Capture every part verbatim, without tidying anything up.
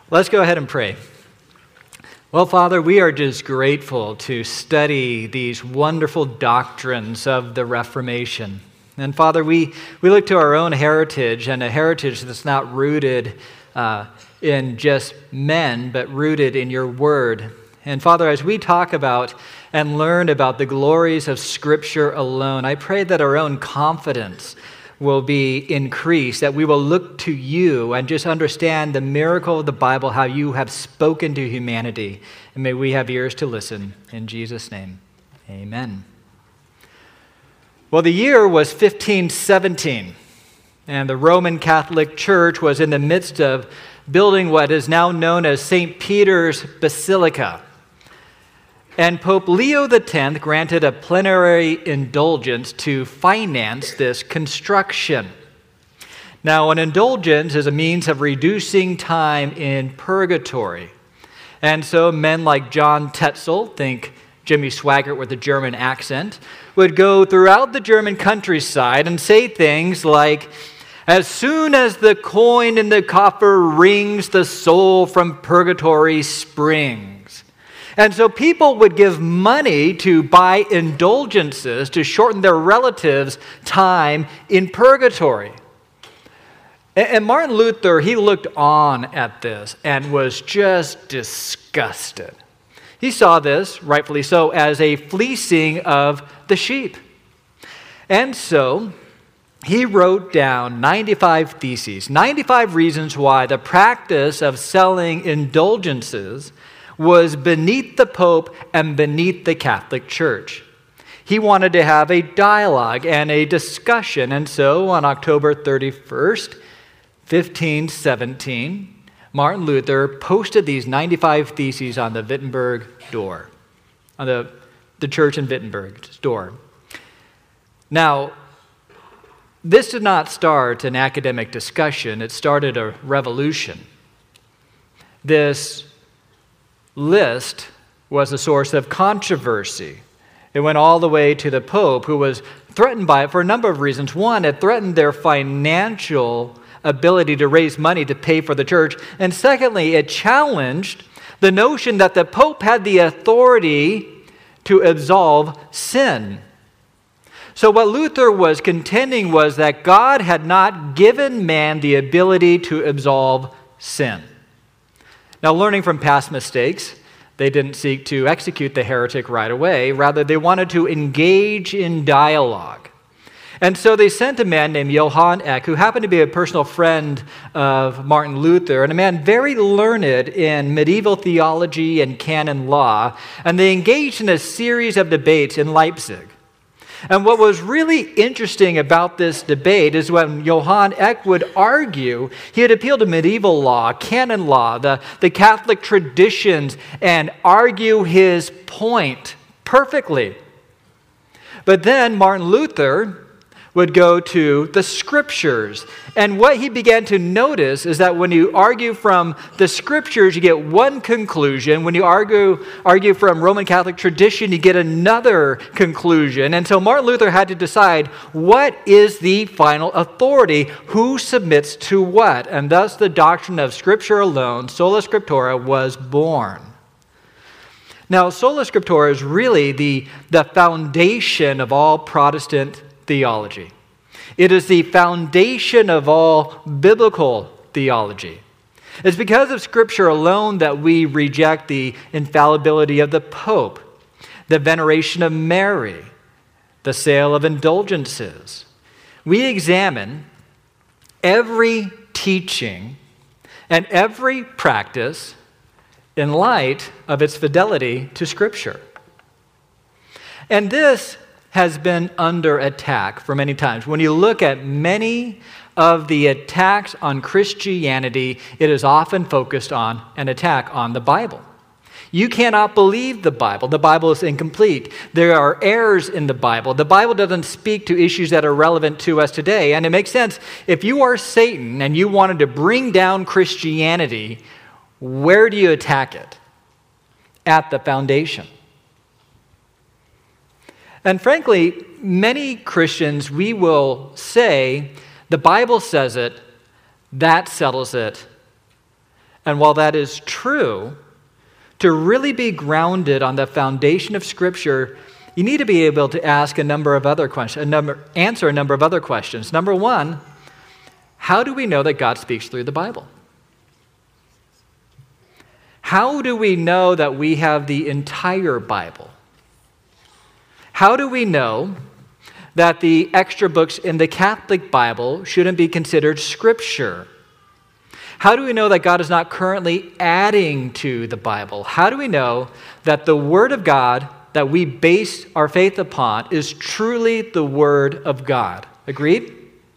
Let's go ahead and pray. Well, Father, we are just grateful to study these wonderful doctrines of the Reformation. And Father, we, we look to our own heritage, and a heritage that's not rooted uh, in just men, but rooted in your word. And Father, as we talk about and learn about the glories of Scripture alone, I pray that our own confidence will be increased, that we will look to you and just understand the miracle of the Bible, how you have spoken to humanity. And may we have ears to listen. In Jesus' name, amen. Well, the year was fifteen seventeen, and the Roman Catholic Church was in the midst of building what is now known as Saint Peter's Basilica. And Pope Leo the tenth granted a plenary indulgence to finance this construction. Now, an indulgence is a means of reducing time in purgatory. And so men like John Tetzel, think Jimmy Swaggart with a German accent, would go throughout the German countryside and say things like, "As soon as the coin in the coffer rings, the soul from purgatory springs." And so people would give money to buy indulgences to shorten their relatives' time in purgatory. And Martin Luther, he looked on at this and was just disgusted. He saw this, rightfully so, as a fleecing of the sheep. And so he wrote down ninety-five theses, ninety-five reasons why the practice of selling indulgences was beneath the Pope and beneath the Catholic Church. He wanted to have a dialogue and a discussion, and so on October thirty-first, fifteen seventeen, Martin Luther posted these ninety-five theses on the Wittenberg door, on the, the church in Wittenberg's door. Now, this did not start an academic discussion, it started a revolution. This list was a source of controversy. It went all the way to the Pope, who was threatened by it for a number of reasons. One, it threatened their financial ability to raise money to pay for the church. And secondly, it challenged the notion that the Pope had the authority to absolve sin. So what Luther was contending was that God had not given man the ability to absolve sin. Now, learning from past mistakes, they didn't seek to execute the heretic right away. Rather, they wanted to engage in dialogue. And so they sent a man named Johann Eck, who happened to be a personal friend of Martin Luther, and a man very learned in medieval theology and canon law, and they engaged in a series of debates in Leipzig. And what was really interesting about this debate is when Johann Eck would argue, he would appeal to medieval law, canon law, the, the Catholic traditions, and argue his point perfectly. But then Martin Luther would go to the Scriptures. And what he began to notice is that when you argue from the Scriptures, you get one conclusion. When you argue, argue from Roman Catholic tradition, you get another conclusion. And so Martin Luther had to decide, what is the final authority? Who submits to what? And thus the doctrine of Scripture alone, sola scriptura, was born. Now, sola scriptura is really the, the foundation of all Protestant theology. It is the foundation of all biblical theology. It's because of Scripture alone that we reject the infallibility of the Pope, the veneration of Mary, the sale of indulgences. We examine every teaching and every practice in light of its fidelity to Scripture. And this has been under attack for many times. When you look at many of the attacks on Christianity, it is often focused on an attack on the Bible. You cannot believe the Bible. The Bible is incomplete. There are errors in the Bible. The Bible doesn't speak to issues that are relevant to us today. And it makes sense. If you are Satan and you wanted to bring down Christianity, where do you attack it? At the foundation. And frankly, many Christians, we will say, the Bible says it, that settles it, And while that is true, to really be grounded on the foundation of Scripture, you need to be able to ask a number of other questions, a number, answer a number of other questions. Number one, how do we know that God speaks through the Bible? How do we know that we have the entire Bible? How do we know that the extra books in the Catholic Bible shouldn't be considered Scripture? How do we know that God is not currently adding to the Bible? How do we know that the Word of God that we base our faith upon is truly the Word of God? Agreed?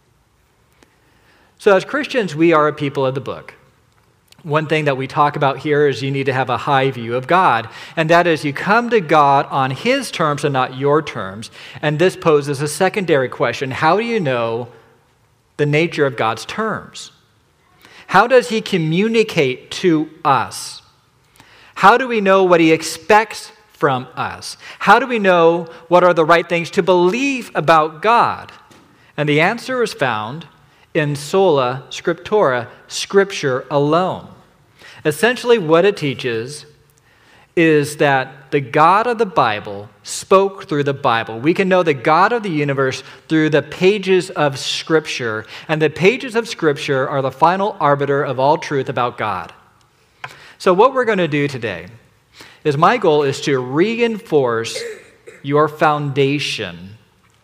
So as Christians, we are a people of the book. One thing that we talk about here is you need to have a high view of God, and that is you come to God on His terms and not your terms. And this poses a secondary question. How do you know the nature of God's terms? How does He communicate to us? How do we know what He expects from us? How do we know what are the right things to believe about God? And the answer is found in sola scriptura, Scripture alone. Essentially, what it teaches is that the God of the Bible spoke through the Bible. We can know the God of the universe through the pages of Scripture, and the pages of Scripture are the final arbiter of all truth about God. So what we're going to do today is my goal is to reinforce your foundation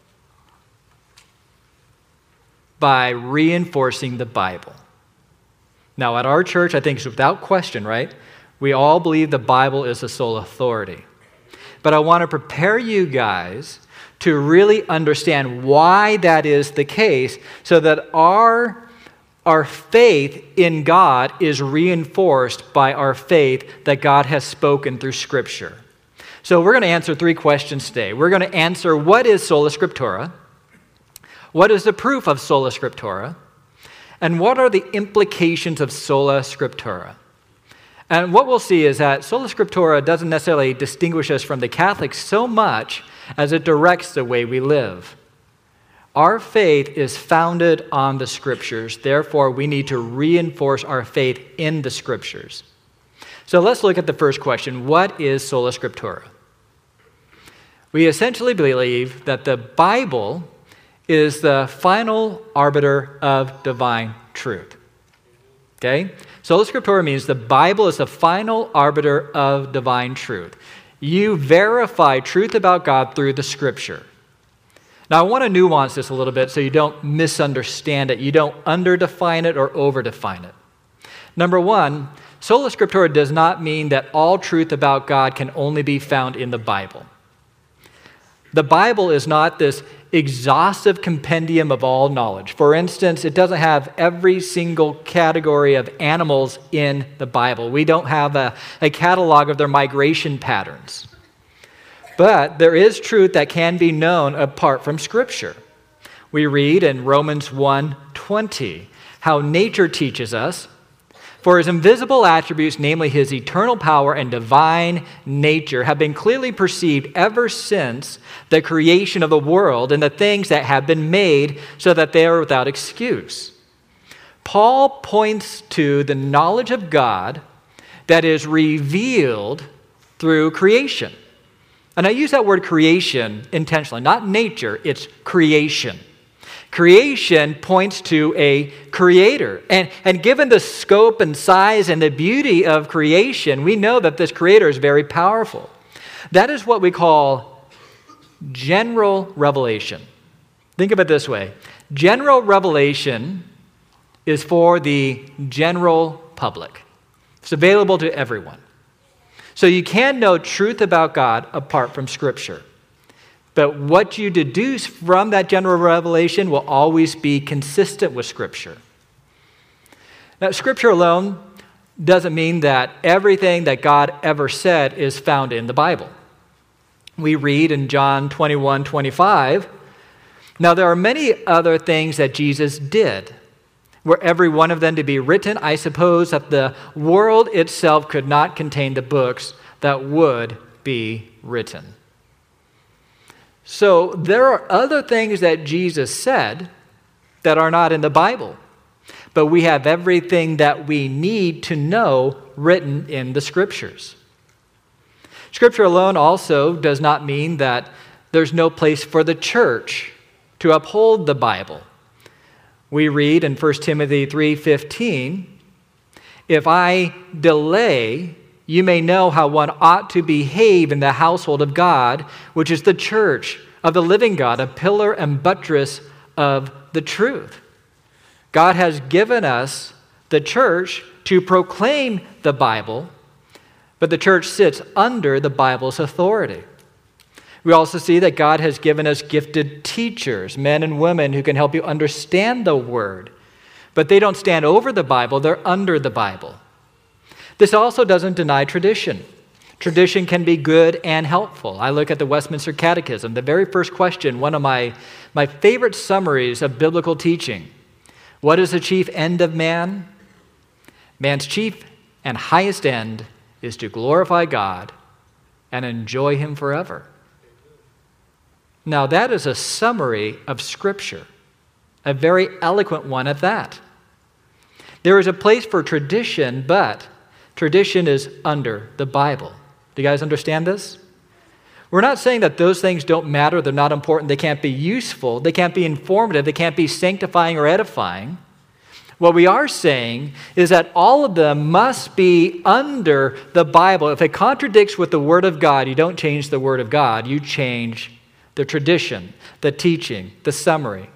by reinforcing the Bible. Now, at our church, I think it's without question, right? We all believe the Bible is the sole authority. But I want to prepare you guys to really understand why that is the case so that our, our faith in God is reinforced by our faith that God has spoken through Scripture. So we're going to answer three questions today. We're going to answer, what is sola scriptura? What is the proof of sola scriptura? And what are the implications of sola scriptura? And what we'll see is that sola scriptura doesn't necessarily distinguish us from the Catholics so much as it directs the way we live. Our faith is founded on the Scriptures. Therefore, we need to reinforce our faith in the Scriptures. So let's look at the first question. What is sola scriptura? We essentially believe that the Bible is the final arbiter of divine truth. Okay? Sola scriptura means the Bible is the final arbiter of divine truth. You verify truth about God through the Scripture. Now, I want to nuance this a little bit so you don't misunderstand it. You don't underdefine it or overdefine it. Number one, sola scriptura does not mean that all truth about God can only be found in the Bible. The Bible is not this exhaustive compendium of all knowledge. For instance, it doesn't have every single category of animals in the Bible. We don't have a, a catalog of their migration patterns. But there is truth that can be known apart from Scripture. We read in Romans one twenty how nature teaches us, for his invisible attributes, namely his eternal power and divine nature, have been clearly perceived ever since the creation of the world and the things that have been made, so that they are without excuse. Paul points to the knowledge of God that is revealed through creation. And I use that word creation intentionally, not nature, it's creation. Creation points to a creator. And, and given the scope and size and the beauty of creation, we know that this creator is very powerful. That is what we call general revelation. Think of it this way. General revelation is for the general public. It's available to everyone. So you can know truth about God apart from Scripture. But what you deduce from that general revelation will always be consistent with Scripture. Now, Scripture alone doesn't mean that everything that God ever said is found in the Bible. We read in John twenty-one twenty-five, now there are many other things that Jesus did. Were every one of them to be written, I suppose that the world itself could not contain the books that would be written. So there are other things that Jesus said that are not in the Bible. but we have everything that we need to know written in the Scriptures. Scripture alone also does not mean that there's no place for the church to uphold the Bible. We read in First Timothy three fifteen, "If I delay, you may know how one ought to behave in the household of God, which is the church of the living God, a pillar and buttress of the truth." God has given us the church to proclaim the Bible, but the church sits under the Bible's authority. We also see that God has given us gifted teachers, men and women who can help you understand the Word. But they don't stand over the Bible, they're under the Bible. This also doesn't deny tradition. Tradition can be good and helpful. I look at the Westminster Catechism, the very first question, one of my, my favorite summaries of biblical teaching. What is the chief end of man? Man's chief and highest end is to glorify God and enjoy Him forever. Now, that is a summary of Scripture, a very eloquent one at that. There is a place for tradition, but tradition is under the Bible. Do you guys understand this? We're not saying that those things don't matter, they're not important, they can't be useful, they can't be informative, they can't be sanctifying or edifying. What we are saying is that all of them must be under the Bible. If it contradicts with the Word of God, you don't change the Word of God, you change the tradition, the teaching, the summary.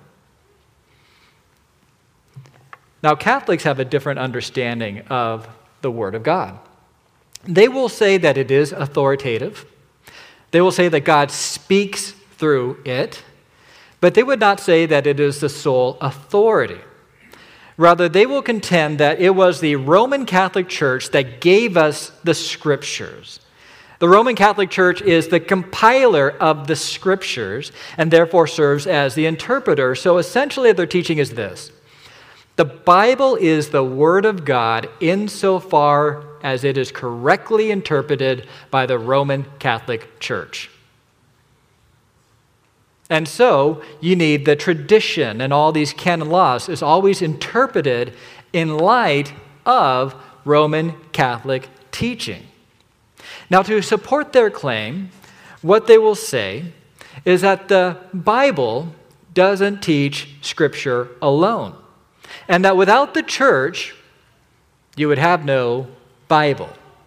Now, Catholics have a different understanding of the Word of God. They will say that it is authoritative. They will say that God speaks through it, but they would not say that it is the sole authority. Rather, they will contend that it was the Roman Catholic Church that gave us the Scriptures. The Roman Catholic Church is the compiler of the Scriptures and therefore serves as the interpreter. So essentially their teaching is this: the Bible is the Word of God insofar as it is correctly interpreted by the Roman Catholic Church. And so you need the tradition, and all these canon laws is always interpreted in light of Roman Catholic teaching. Now, to support their claim, what they will say is that the Bible doesn't teach Scripture alone, and that without the church, you would have no Bible.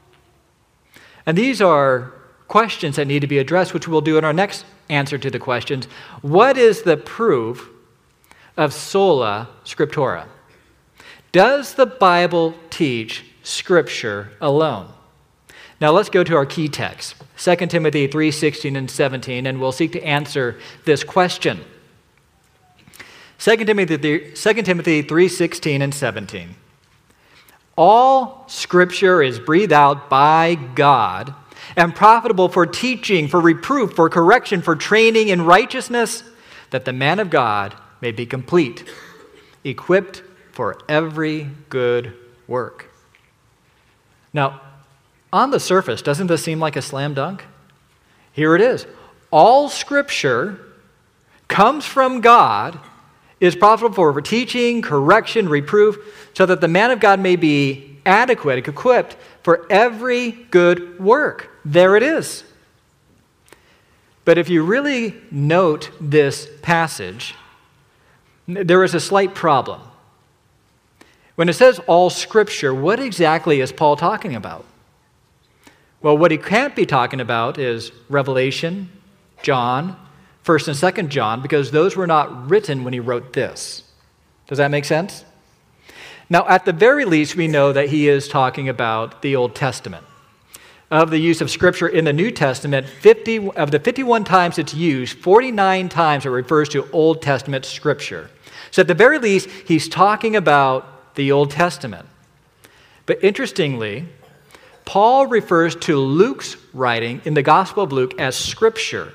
And these are questions that need to be addressed, which we'll do in our next answer to the questions. What is the proof of sola scriptura? Does the Bible teach Scripture alone? Now let's go to our key text, Second Timothy three sixteen and seventeen, and we'll seek to answer this question. Second Timothy three sixteen and seventeen. All Scripture is breathed out by God and profitable for teaching, for reproof, for correction, for training in righteousness, that the man of God may be complete, equipped for every good work. Now, on the surface, doesn't this seem like a slam dunk? Here it is. All Scripture comes from God, is profitable for teaching, correction, reproof, so that the man of God may be adequate, equipped for every good work. There it is. But if you really note this passage, there is a slight problem. When it says all Scripture, what exactly is Paul talking about? Well, what he can't be talking about is Revelation, John, First and Second John, because those were not written when he wrote this. Does that make sense? Now, at the very least, we know that he is talking about the Old Testament. Of the use of Scripture in the New Testament, fifty of the fifty-one times it's used, forty-nine times it refers to Old Testament Scripture. So at the very least, he's talking about the Old Testament. But interestingly, Paul refers to Luke's writing in the Gospel of Luke as Scripture.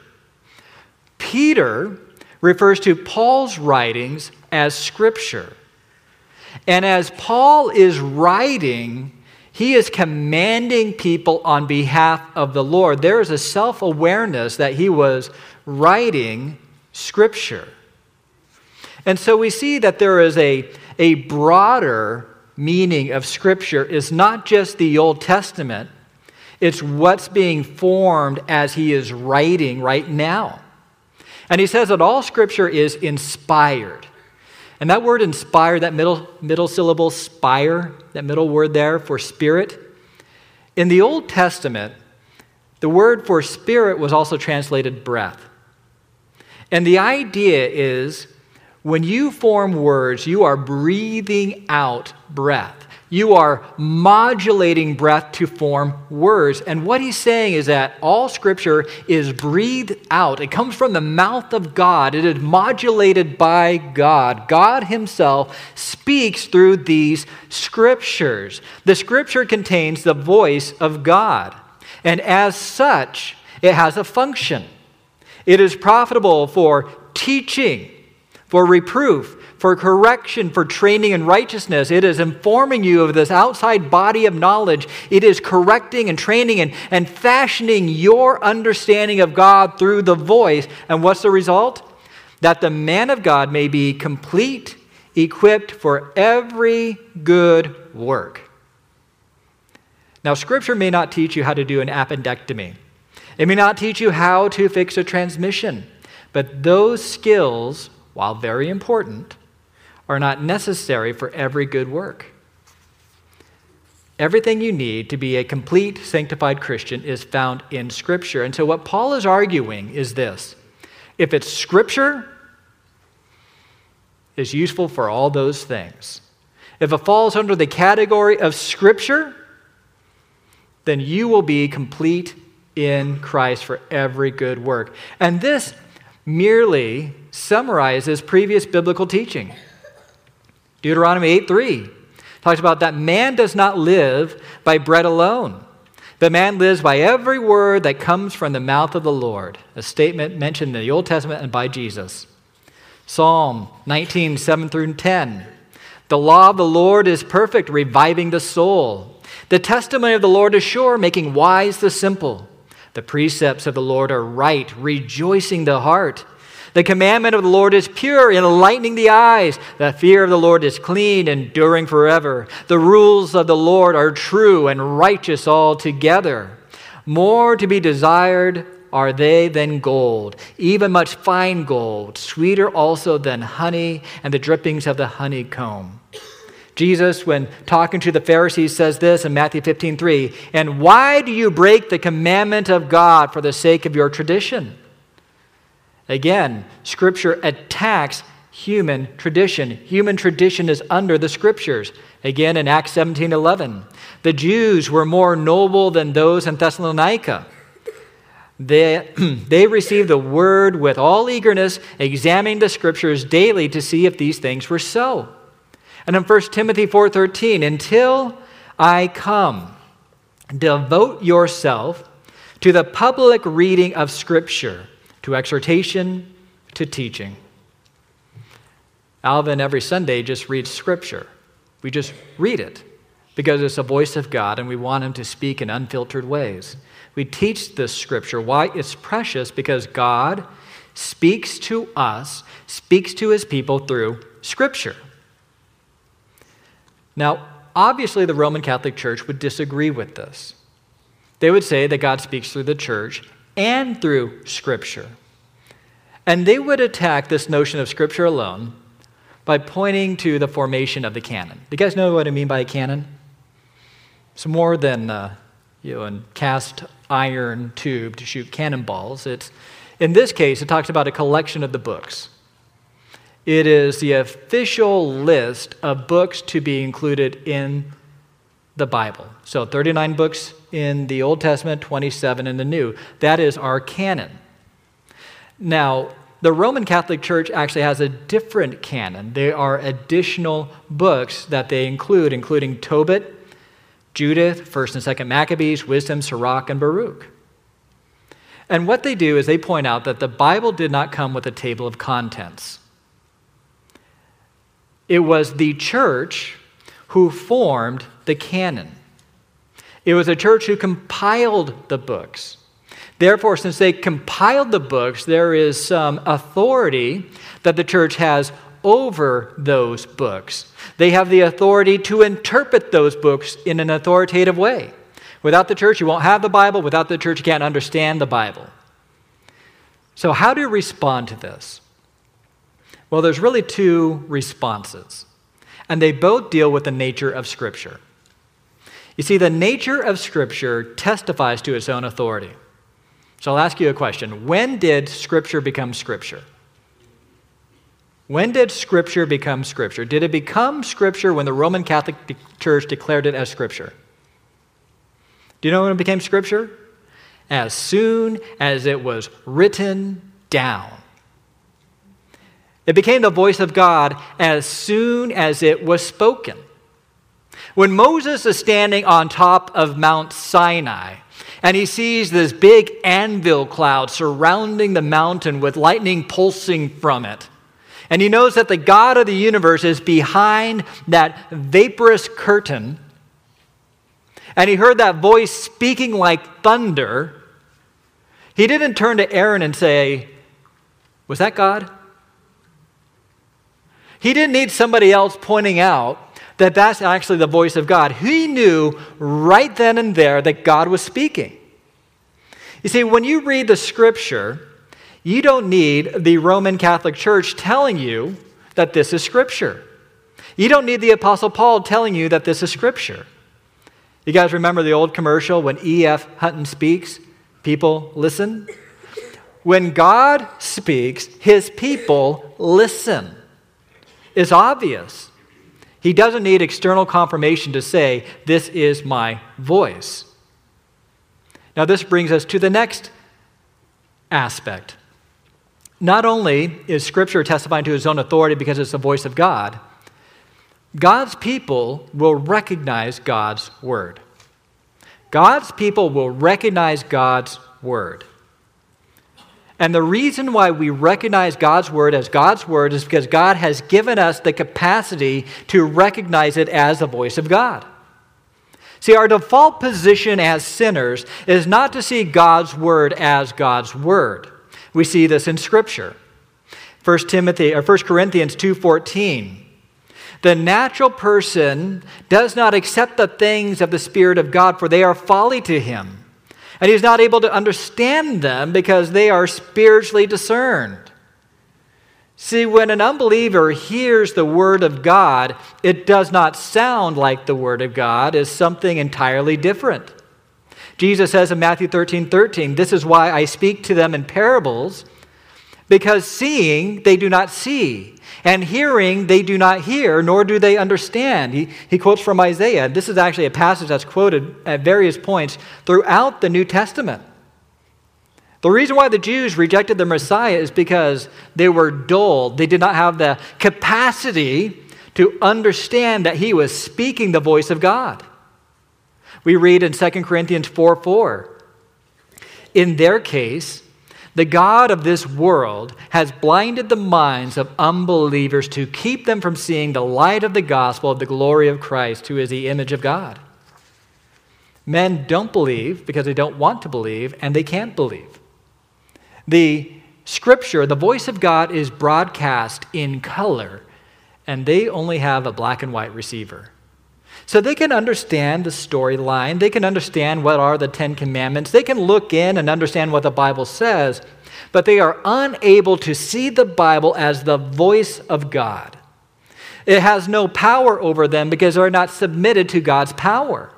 Peter refers to Paul's writings as Scripture. And as Paul is writing, he is commanding people on behalf of the Lord. There is a self-awareness that he was writing Scripture. And so we see that there is a, a broader meaning of Scripture is not just the Old Testament, it's what's being formed as he is writing right now. And he says that all Scripture is inspired. And that word inspired, that middle, middle syllable, spire, that middle word there for spirit, in the Old Testament, the word for spirit was also translated breath. And the idea is when you form words, you are breathing out breath. You are modulating breath to form words. And what he's saying is that all Scripture is breathed out. It comes from the mouth of God. It is modulated by God. God himself speaks through these Scriptures. The Scripture contains the voice of God. And as such, it has a function. It is profitable for teaching, for reproof, for correction, for training in righteousness. It is informing you of this outside body of knowledge. It is correcting and training and, and fashioning your understanding of God through the voice. And what's the result? That the man of God may be complete, equipped for every good work. Now, Scripture may not teach you how to do an appendectomy. It may not teach you how to fix a transmission. But those skills, while very important, are not necessary for every good work. Everything you need to be a complete, sanctified Christian is found in Scripture. And so what Paul is arguing is this. If it's Scripture, it's useful for all those things. If it falls under the category of Scripture, then you will be complete in Christ for every good work. And this merely summarizes previous biblical teaching. Deuteronomy eight three talks about that man does not live by bread alone, but man lives by every word that comes from the mouth of the Lord, a statement mentioned in the Old Testament and by Jesus. Psalm nineteen, seven through ten. The law of the Lord is perfect, reviving the soul. The testimony of the Lord is sure, making wise the simple. The precepts of the Lord are right, rejoicing the heart. The commandment of the Lord is pure, enlightening the eyes. The fear of the Lord is clean, enduring forever. The rules of the Lord are true and righteous altogether. More to be desired are they than gold, even much fine gold, sweeter also than honey and the drippings of the honeycomb. Jesus, when talking to the Pharisees, says this in Matthew fifteen three, and why do you break the commandment of God for the sake of your tradition? Again, Scripture attacks human tradition. Human tradition is under the Scriptures. Again, in Acts seventeen eleven, the Jews were more noble than those in Thessalonica. They, they received the word with all eagerness, examining the Scriptures daily to see if these things were so. And in First Timothy four thirteen, until I come, devote yourself to the public reading of Scripture, to exhortation, to teaching. Alvin every Sunday just reads Scripture. We just read it because it's the voice of God and we want him to speak in unfiltered ways. We teach this Scripture. Why? It's precious because God speaks to us, speaks to his people through Scripture. Now, obviously the Roman Catholic Church would disagree with this. They would say that God speaks through the church and through Scripture. And they would attack this notion of Scripture alone by pointing to the formation of the canon. Do you guys know what I mean by a canon? It's more than uh, you know, a cast iron tube to shoot cannonballs. It's, in this case, it talks about a collection of the books. It is the official list of books to be included in the Bible. So thirty-nine books in the Old Testament, twenty-seven in the New. That is our canon. Now, the Roman Catholic Church actually has a different canon. There are additional books that they include, including Tobit, Judith, First and Second Maccabees, Wisdom, Sirach, and Baruch. And what they do is they point out that the Bible did not come with a table of contents. It was the church who formed the canon. It was a church who compiled the books. Therefore, since they compiled the books, there is some authority that the church has over those books. They have the authority to interpret those books in an authoritative way. Without the church, you won't have the Bible. Without the church, you can't understand the Bible. So how do you respond to this? Well, there's really two responses, and they both deal with the nature of Scripture. You see, the nature of Scripture testifies to its own authority. So I'll ask you a question. When did Scripture become Scripture? When did Scripture become Scripture? Did it become Scripture when the Roman Catholic Church declared it as Scripture? Do you know when it became Scripture? As soon as it was written down. It became the voice of God as soon as it was spoken. When Moses is standing on top of Mount Sinai, and he sees this big anvil cloud surrounding the mountain with lightning pulsing from it, and he knows that the God of the universe is behind that vaporous curtain, and he heard that voice speaking like thunder, he didn't turn to Aaron and say, "Was that God?" He didn't need somebody else pointing out that that's actually the voice of God. He knew right then and there that God was speaking. You see, when you read the Scripture, you don't need the Roman Catholic Church telling you that this is Scripture. You don't need the Apostle Paul telling you that this is Scripture. You guys remember the old commercial when E F Hutton speaks, people listen? When God speaks, his people listen. It's obvious. He doesn't need external confirmation to say, "This is my voice." Now, this brings us to the next aspect. Not only is Scripture testifying to its own authority because it's the voice of God, God's people will recognize God's word. God's people will recognize God's word. And the reason why we recognize God's word as God's word is because God has given us the capacity to recognize it as the voice of God. See, our default position as sinners is not to see God's word as God's word. We see this in Scripture. First Timothy or First Corinthians two fourteen. The natural person does not accept the things of the Spirit of God, for they are folly to him. And he's not able to understand them because they are spiritually discerned. See, when an unbeliever hears the word of God, it does not sound like the word of God. It's something entirely different. Jesus says in Matthew thirteen thirteen, "This is why I speak to them in parables, because seeing they do not see, and hearing they do not hear, nor do they understand." He, he quotes from Isaiah. This is actually a passage that's quoted at various points throughout the New Testament. The reason why the Jews rejected the Messiah is because they were dull. They did not have the capacity to understand that he was speaking the voice of God. We read in Second Corinthians four four, "In their case, the God of this world has blinded the minds of unbelievers to keep them from seeing the light of the gospel of the glory of Christ, who is the image of God." Men don't believe because they don't want to believe, and they can't believe. The Scripture, the voice of God, is broadcast in color, and they only have a black and white receiver. So they can understand the storyline. They can understand what are the Ten Commandments. They can look in and understand what the Bible says, but they are unable to see the Bible as the voice of God. It has no power over them because they're not submitted to God's power.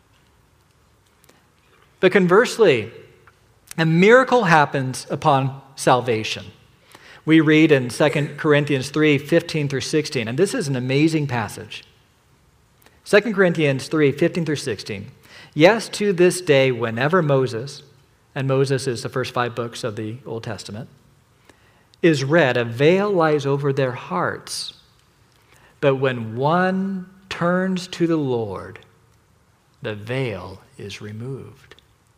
But conversely, a miracle happens upon salvation. We read in Second Corinthians three fifteen through sixteen, and this is an amazing passage. Second Corinthians three fifteen through sixteen. "Yes, to this day, whenever Moses," and Moses is the first five books of the Old Testament, "is read, a veil lies over their hearts. But when one turns to the Lord, the veil is removed."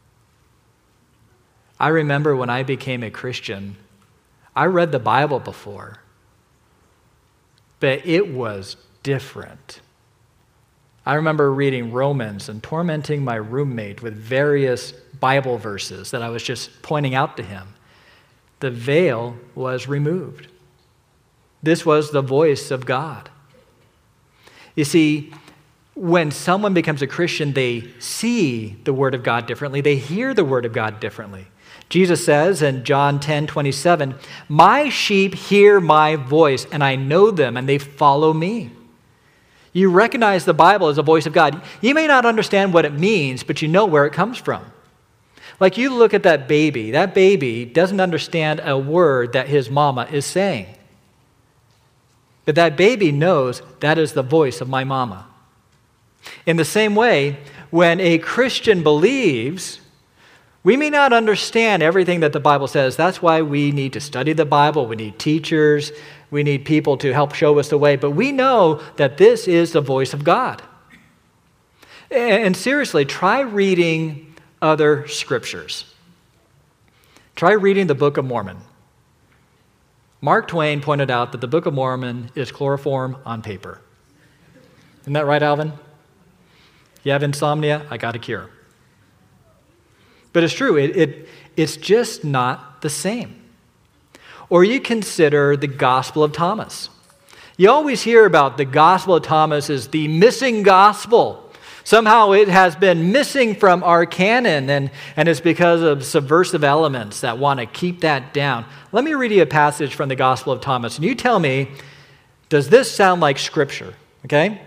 I remember when I became a Christian, I read the Bible before, but it was different. I remember reading Romans and tormenting my roommate with various Bible verses that I was just pointing out to him. The veil was removed. This was the voice of God. You see, when someone becomes a Christian, they see the Word of God differently. They hear the Word of God differently. Jesus says in John ten twenty-seven, "My sheep hear my voice, and I know them, and they follow me." You recognize the Bible as a voice of God. You may not understand what it means, but you know where it comes from. Like you look at that baby. That baby doesn't understand a word that his mama is saying. But that baby knows that is the voice of my mama. In the same way, when a Christian believes, we may not understand everything that the Bible says. That's why we need to study the Bible. We need teachers. We need people to help show us the way. But we know that this is the voice of God. And seriously, try reading other scriptures. Try reading the Book of Mormon. Mark Twain pointed out that the Book of Mormon is chloroform on paper. Isn't that right, Alvin? You have insomnia? I got a cure. But it's true. It, it, it's just not the same. Or you consider the Gospel of Thomas. You always hear about the Gospel of Thomas as the missing gospel. Somehow it has been missing from our canon, and, and it's because of subversive elements that want to keep that down. Let me read you a passage from the Gospel of Thomas, and you tell me, does this sound like Scripture? Okay?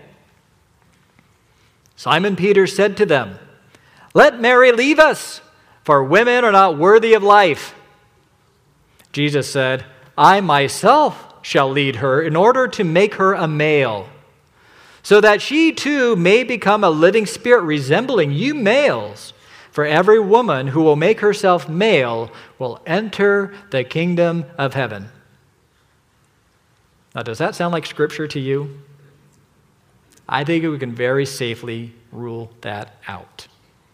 Simon Peter said to them, "Let Mary leave us, for women are not worthy of life." Jesus said, "I myself shall lead her in order to make her a male, so that she too may become a living spirit resembling you males. For every woman who will make herself male will enter the kingdom of heaven." Now, does that sound like Scripture to you? I think we can very safely rule that out.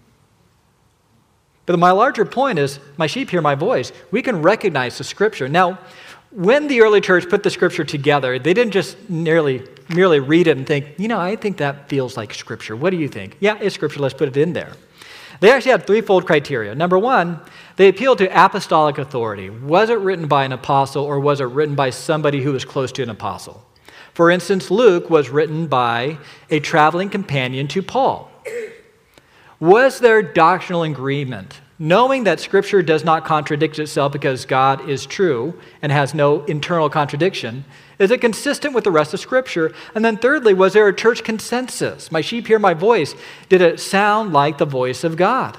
But my larger point is, my sheep hear my voice. We can recognize the Scripture. Now, when the early church put the Scripture together, they didn't just merely, merely read it and think, you know, I think that feels like Scripture. What do you think? Yeah, it's Scripture. Let's put it in there. They actually had threefold criteria. Number one, they appealed to apostolic authority. Was it written by an apostle, or was it written by somebody who was close to an apostle? For instance, Luke was written by a traveling companion to Paul. Was there doctrinal agreement? Knowing that Scripture does not contradict itself because God is true and has no internal contradiction, is it consistent with the rest of Scripture? And then thirdly, was there a church consensus? My sheep hear my voice. Did it sound like the voice of God?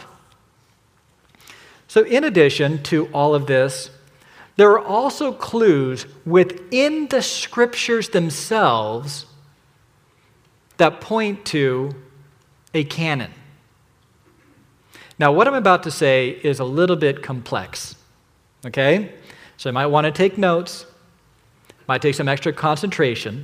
So in addition to all of this, there are also clues within the Scriptures themselves that point to a canon. Now, what I'm about to say is a little bit complex, okay? So you might want to take notes, might take some extra concentration.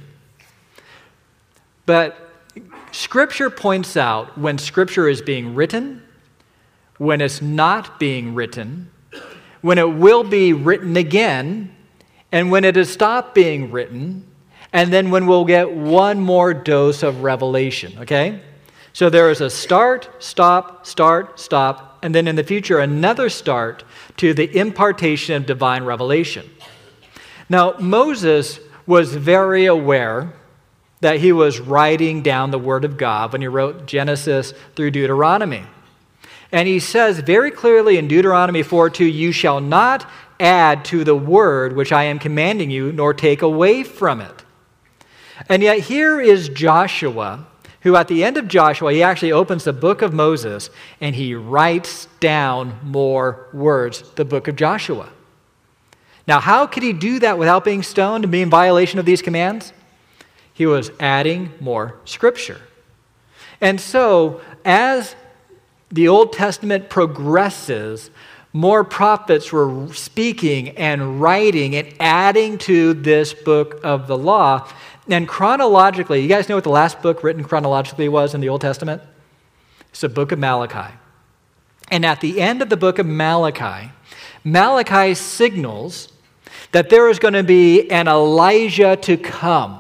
But Scripture points out when Scripture is being written, when it's not being written, when it will be written again, and when it has stopped being written, and then when we'll get one more dose of revelation, okay? So there is a start, stop, start, stop, and then in the future, another start to the impartation of divine revelation. Now, Moses was very aware that he was writing down the Word of God when he wrote Genesis through Deuteronomy. And he says very clearly in Deuteronomy four two, "You shall not add to the word which I am commanding you, nor take away from it." And yet here is Joshua, who at the end of Joshua, he actually opens the book of Moses and he writes down more words, the book of Joshua. Now, how could he do that without being stoned and being in violation of these commands? He was adding more Scripture. And so, as the Old Testament progresses, more prophets were speaking and writing and adding to this book of the law. And chronologically, you guys know what the last book written chronologically was in the Old Testament? It's the book of Malachi. And at the end of the book of Malachi, Malachi signals that there is going to be an Elijah to come.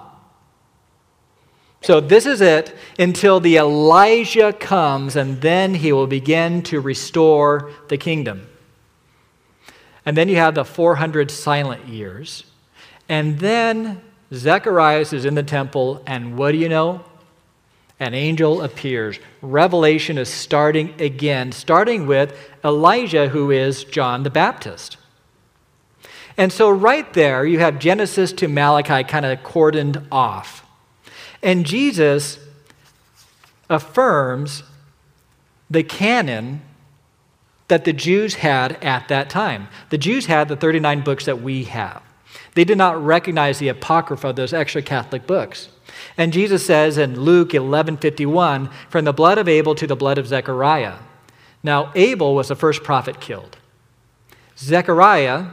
So this is it until the Elijah comes, and then he will begin to restore the kingdom. And then you have the four hundred silent years. And then Zacharias is in the temple, and what do you know? An angel appears. Revelation is starting again, starting with Elijah, who is John the Baptist. And so right there, you have Genesis to Malachi kind of cordoned off. And Jesus affirms the canon that the Jews had at that time. The Jews had the thirty-nine books that we have. They did not recognize the Apocrypha, those extra Catholic books. And Jesus says in Luke eleven fifty-one, from the blood of Abel to the blood of Zechariah. Now, Abel was the first prophet killed. Zechariah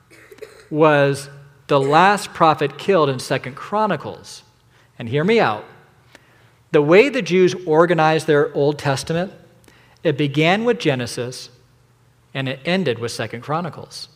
was the last prophet killed in Second Chronicles. And hear me out. The way the Jews organized their Old Testament, it began with Genesis and it ended with Second Chronicles.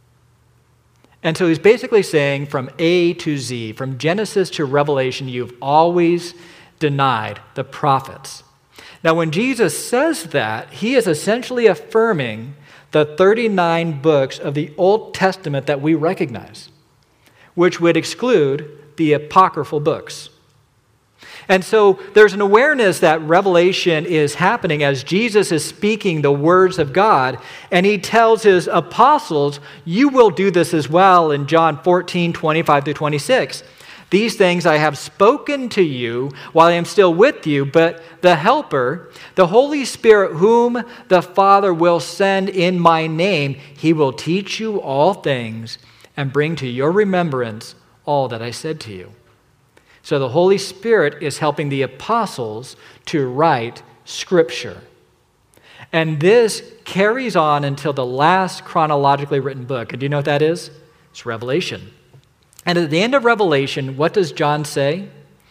And so he's basically saying from A to Z, from Genesis to Revelation, you've always denied the prophets. Now, when Jesus says that, he is essentially affirming the thirty-nine books of the Old Testament that we recognize, which would exclude the apocryphal books. And so there's an awareness that Revelation is happening as Jesus is speaking the words of God, and he tells his apostles, you will do this as well in John fourteen, twenty-five through twenty-six. These things I have spoken to you while I am still with you, but the Helper, the Holy Spirit, whom the Father will send in my name, he will teach you all things and bring to your remembrance all that I said to you. So the Holy Spirit is helping the apostles to write Scripture. And this carries on until the last chronologically written book. And do you know what that is? It's Revelation. And at the end of Revelation, what does John say?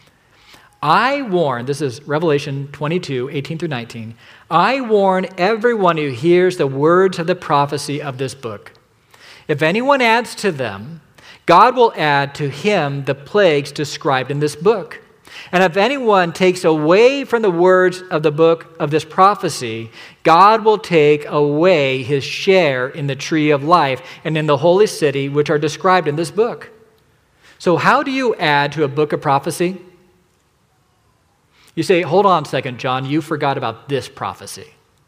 I warn, this is Revelation twenty-two, eighteen through nineteen, I warn everyone who hears the words of the prophecy of this book. If anyone adds to them, God will add to him the plagues described in this book. And if anyone takes away from the words of the book of this prophecy, God will take away his share in the tree of life and in the holy city, which are described in this book. So how do you add to a book of prophecy? You say, hold on a second, John, you forgot about this prophecy.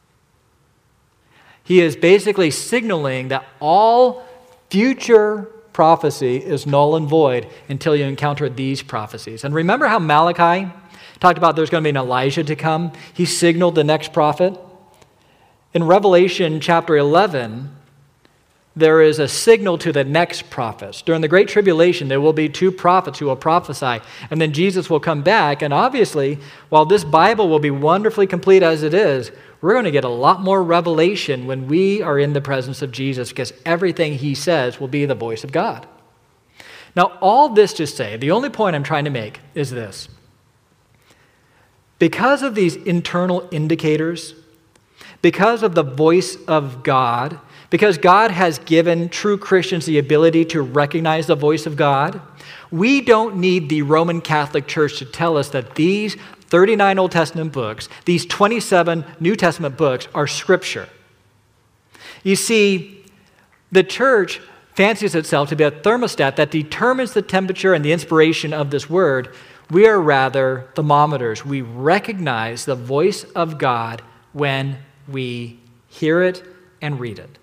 He is basically signaling that all future prophecy is null and void until you encounter these prophecies. And remember how Malachi talked about there's going to be an Elijah to come? He signaled the next prophet. In Revelation chapter eleven, there is a signal to the next prophets. During the Great Tribulation, there will be two prophets who will prophesy, and then Jesus will come back. And obviously, while this Bible will be wonderfully complete as it is, we're going to get a lot more revelation when we are in the presence of Jesus, because everything he says will be the voice of God. Now, all this to say, the only point I'm trying to make is this. Because of these internal indicators, because of the voice of God, because God has given true Christians the ability to recognize the voice of God, we don't need the Roman Catholic Church to tell us that these thirty-nine Old Testament books, these twenty-seven New Testament books are Scripture. You see, the church fancies itself to be a thermostat that determines the temperature and the inspiration of this word. We are rather thermometers. We recognize the voice of God when we hear it and read it.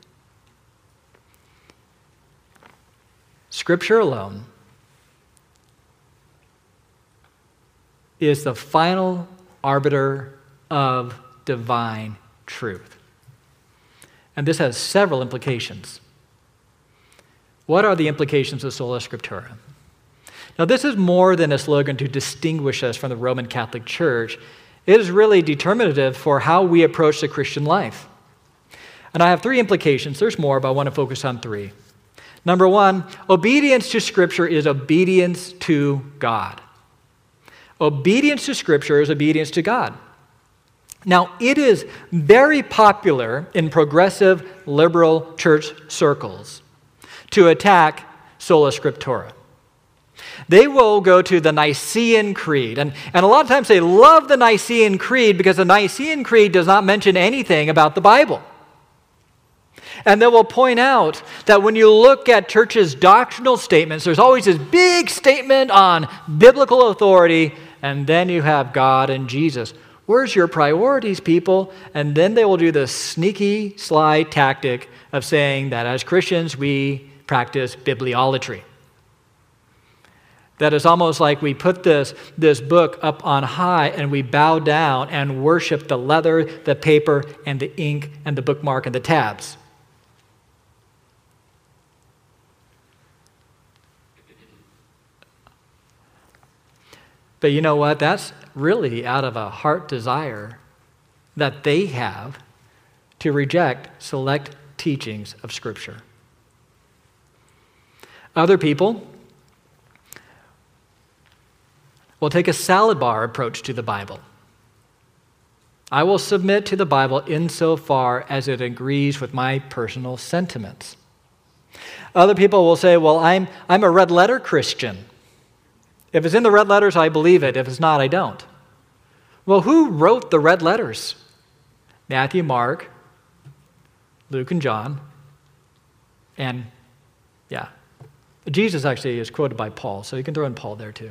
Scripture alone is the final arbiter of divine truth. And this has several implications. What are the implications of Sola Scriptura? Now, this is more than a slogan to distinguish us from the Roman Catholic Church. It is really determinative for how we approach the Christian life. And I have three implications. There's more, but I want to focus on three. Number one, obedience to Scripture is obedience to God. Obedience to Scripture is obedience to God. Now, it is very popular in progressive liberal church circles to attack Sola Scriptura. They will go to the Nicene Creed, and, and a lot of times they love the Nicene Creed because the Nicene Creed does not mention anything about the Bible. And they will point out that when you look at churches' doctrinal statements, there's always this big statement on biblical authority, and then you have God and Jesus. Where's your priorities, people? And then they will do the sneaky, sly tactic of saying that as Christians, we practice bibliolatry. That it's almost like we put this, this book up on high and we bow down and worship the leather, the paper, and the ink, and the bookmark, and the tabs. But you know what? That's really out of a heart desire that they have to reject select teachings of Scripture. Other people will take a salad bar approach to the Bible. I will submit to the Bible insofar as it agrees with my personal sentiments. Other people will say, well, I'm, I'm a red letter Christian. If it's in the red letters, I believe it. If it's not, I don't. Well, who wrote the red letters? Matthew, Mark, Luke, and John. And, yeah, Jesus actually is quoted by Paul, so you can throw in Paul there too.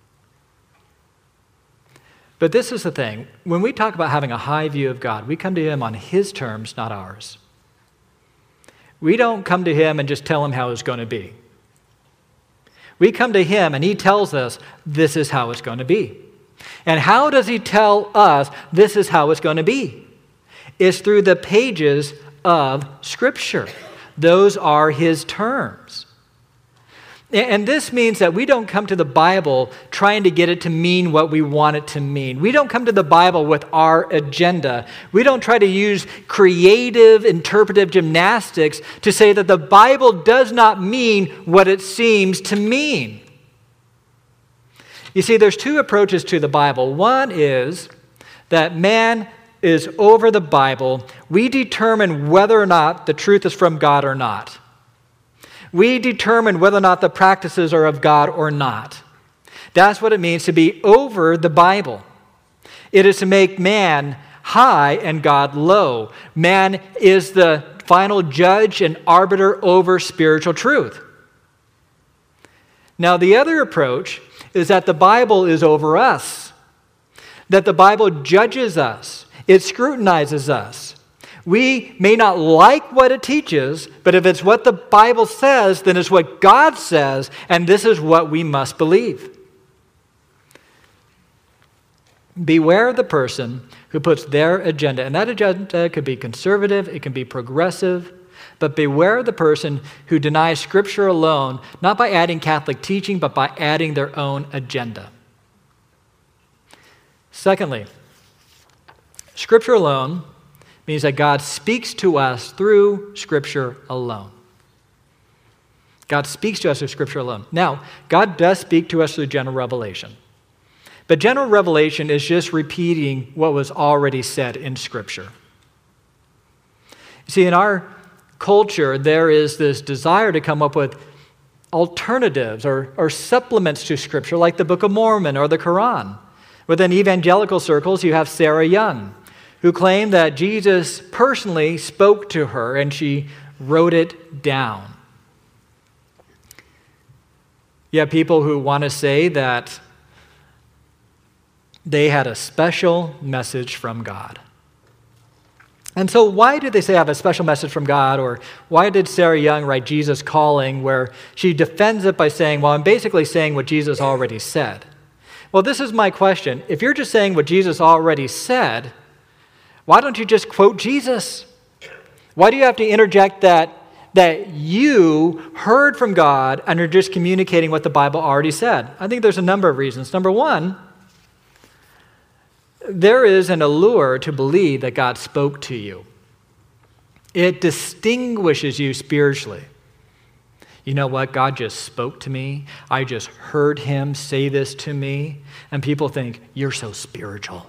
But this is the thing. When we talk about having a high view of God, we come to him on his terms, not ours. We don't come to him and just tell him how it's going to be. We come to him and he tells us this is how it's going to be. And how does he tell us this is how it's going to be? It's through the pages of Scripture. Those are his terms. And this means that we don't come to the Bible trying to get it to mean what we want it to mean. We don't come to the Bible with our agenda. We don't try to use creative, interpretive gymnastics to say that the Bible does not mean what it seems to mean. You see, there's two approaches to the Bible. One is that man is over the Bible. We determine whether or not the truth is from God or not. We determine whether or not the practices are of God or not. That's what it means to be over the Bible. It is to make man high and God low. Man is the final judge and arbiter over spiritual truth. Now, the other approach is that the Bible is over us, that the Bible judges us, it scrutinizes us. We may not like what it teaches, but if it's what the Bible says, then it's what God says, and this is what we must believe. Beware of the person who puts their agenda, and that agenda could be conservative, it can be progressive, but beware of the person who denies Scripture alone, not by adding Catholic teaching, but by adding their own agenda. Secondly, Scripture alone means that God speaks to us through Scripture alone. God speaks to us through Scripture alone. Now, God does speak to us through general revelation. But general revelation is just repeating what was already said in Scripture. You see, in our culture, there is this desire to come up with alternatives or, or supplements to Scripture, like the Book of Mormon or the Quran. Within evangelical circles, you have Sarah Young, who claimed that Jesus personally spoke to her and she wrote it down. You have people who want to say that they had a special message from God. And so why did they say I have a special message from God? Or why did Sarah Young write Jesus Calling, where she defends it by saying, well, I'm basically saying what Jesus already said? Well, this is my question. If you're just saying what Jesus already said, why don't you just quote Jesus? Why do you have to interject that, that you heard from God and are just communicating what the Bible already said? I think there's a number of reasons. Number one, there is an allure to believe that God spoke to you. It distinguishes you spiritually. You know what? God just spoke to me. I just heard him say this to me. And people think, you're so spiritual.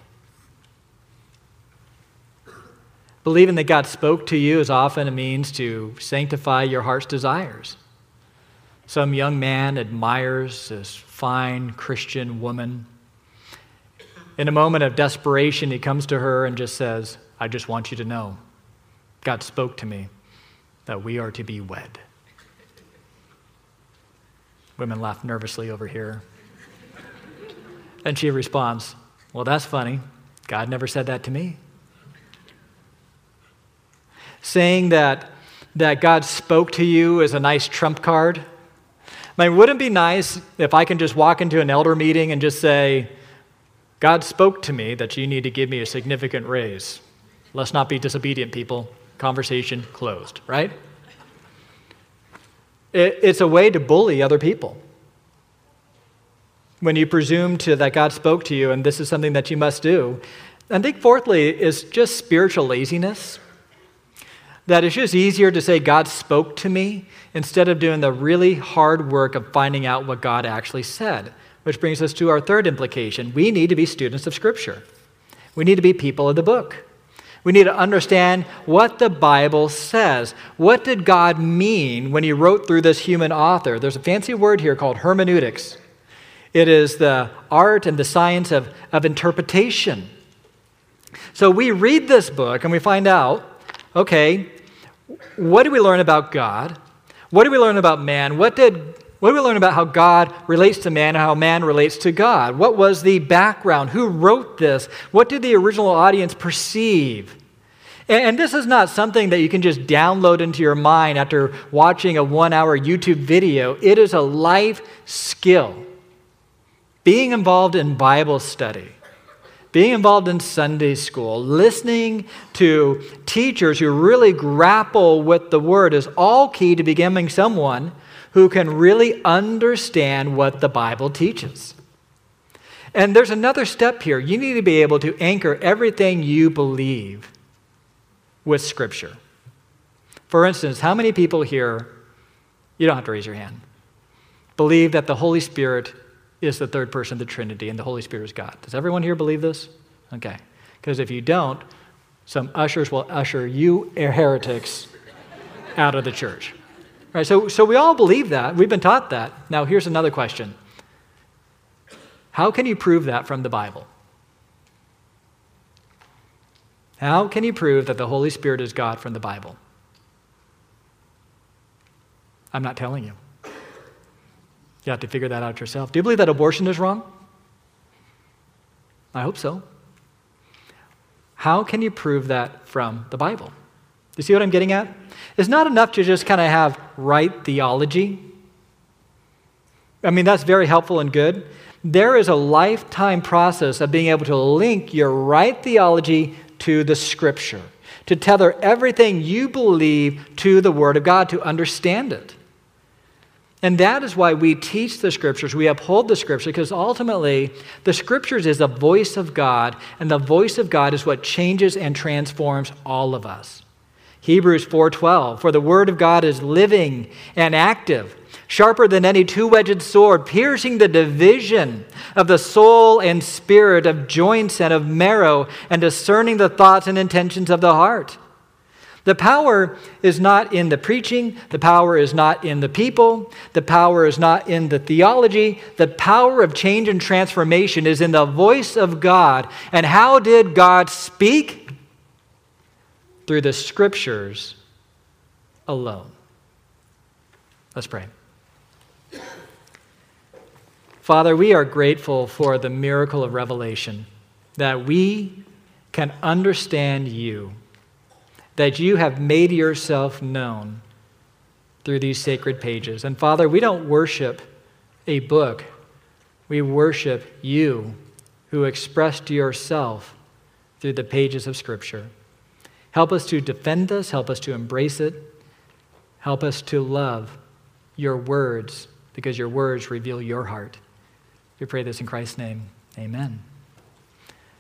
Believing that God spoke to you is often a means to sanctify your heart's desires. Some young man admires this fine Christian woman. In a moment of desperation, he comes to her and just says, I just want you to know, God spoke to me. that we are to be wed. Women laugh nervously over here. And she responds, well, that's funny. God never said that to me. Saying that, that God spoke to you is a nice trump card. I mean, wouldn't it be nice if I can just walk into an elder meeting and just say, God spoke to me that you need to give me a significant raise. Let's not be disobedient, people. Conversation closed, right? It, it's a way to bully other people. When you presume to that God spoke to you and this is something that you must do. I think fourthly is just spiritual laziness. That it's just easier to say God spoke to me instead of doing the really hard work of finding out what God actually said. Which brings us to our third implication. We need to be students of Scripture. We need to be people of the book. We need to understand what the Bible says. What did God mean when he wrote through this human author? There's a fancy word here called hermeneutics. It is the art and the science of, of interpretation. So we read this book and we find out, okay, what do we learn about God? What do we learn about man? What did, what do we learn about how God relates to man and how man relates to God? What was the background? Who wrote this? What did the original audience perceive? And, and this is not something that you can just download into your mind after watching a one-hour YouTube video. It is a life skill. Being involved in Bible study, being involved in Sunday school, listening to teachers who really grapple with the Word is all key to becoming someone who can really understand what the Bible teaches. And there's another step here. You need to be able to anchor everything you believe with Scripture. For instance, how many people here, you don't have to raise your hand, believe that the Holy Spirit is the third person of the Trinity and the Holy Spirit is God? Does everyone here believe this? Okay. Because if you don't, some ushers will usher you heretics out of the church. Right? So, so we all believe that. We've been taught that. Now, here's another question. How can you prove that from the Bible? How can you prove that the Holy Spirit is God from the Bible? I'm not telling you. You have to figure that out yourself. Do you believe that abortion is wrong? I hope so. How can you prove that from the Bible? Do you see what I'm getting at? It's not enough to just kind of have right theology. I mean, that's very helpful and good. There is a lifetime process of being able to link your right theology to the Scripture, to tether everything you believe to the Word of God, to understand it. And that is why we teach the Scriptures, we uphold the Scripture, because ultimately the Scriptures is the voice of God, and the voice of God is what changes and transforms all of us. Hebrews four twelve, for the Word of God is living and active, sharper than any two-edged sword, piercing the division of the soul and spirit, of joints and of marrow, and discerning the thoughts and intentions of the heart. The power is not in the preaching. The power is not in the people. The power is not in the theology. The power of change and transformation is in the voice of God. And how did God speak? Through the Scriptures alone. Let's pray. Father, we are grateful for the miracle of revelation, that we can understand you, that you have made yourself known through these sacred pages. And Father, we don't worship a book. We worship you, who expressed yourself through the pages of Scripture. Help us to defend us. Help us to embrace it. Help us to love your words, because your words reveal your heart. We pray this in Christ's name. Amen.